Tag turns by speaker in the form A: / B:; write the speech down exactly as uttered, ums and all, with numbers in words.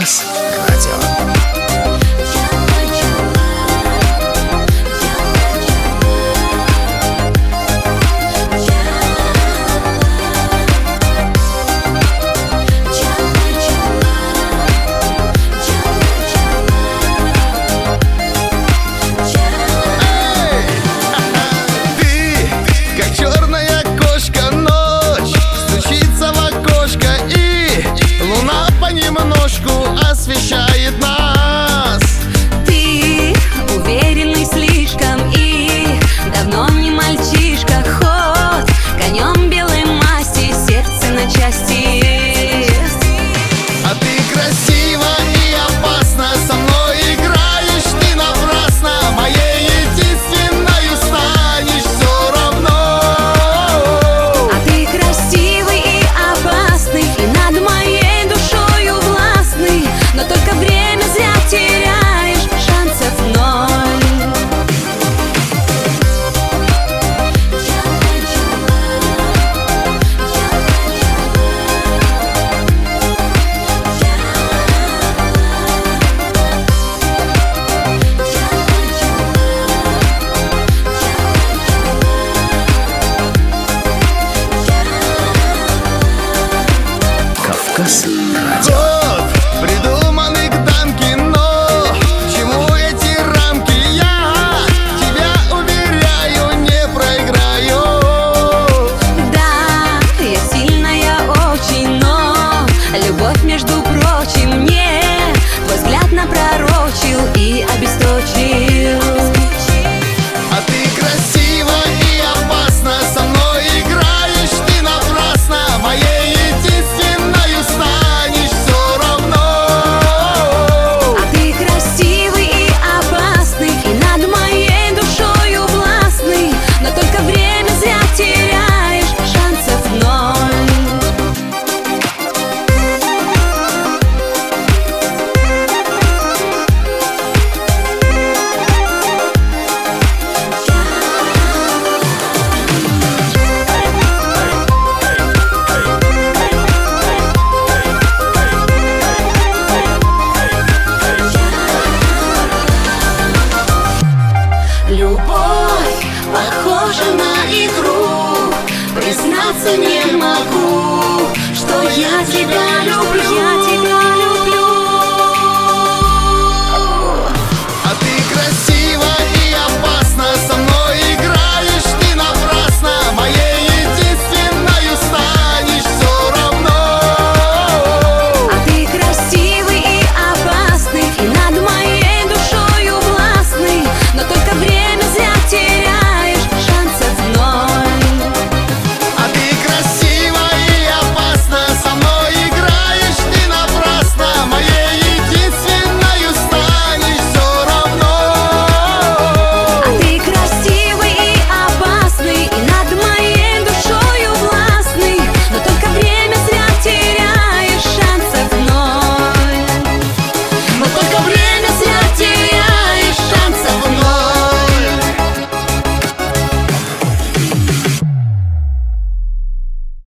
A: Кавказ Радио.
B: Освещает нас.
C: Ты уверенный слишком и давно не мальчишка. Ход конем белой масти, сердце на части.
B: А ты красива и опасна, со мной играешь ты напрасно. Моей единственной станешь все равно.
C: А ты красивый и опасный, и над моей душою властный. Но только время зря теряешь, шансов ноль.
A: Кавказ Радио.
B: Придуманных дам кино, к чему эти рамки? Я тебя уверяю, не проиграю.
C: Да, я сильная очень, но любовь, между прочим, мне твой взгляд напророчил и обесточил.
B: А ты красива и опасна, со мной играешь ты напрасно. Моей единственной станешь все равно.
C: А ты красивый и опасный, и над моей душою властный. Но только время зря теряешь, шансов ноль. Любовь похожа на игру, признаться не могу, что я тебя люблю. Я тебя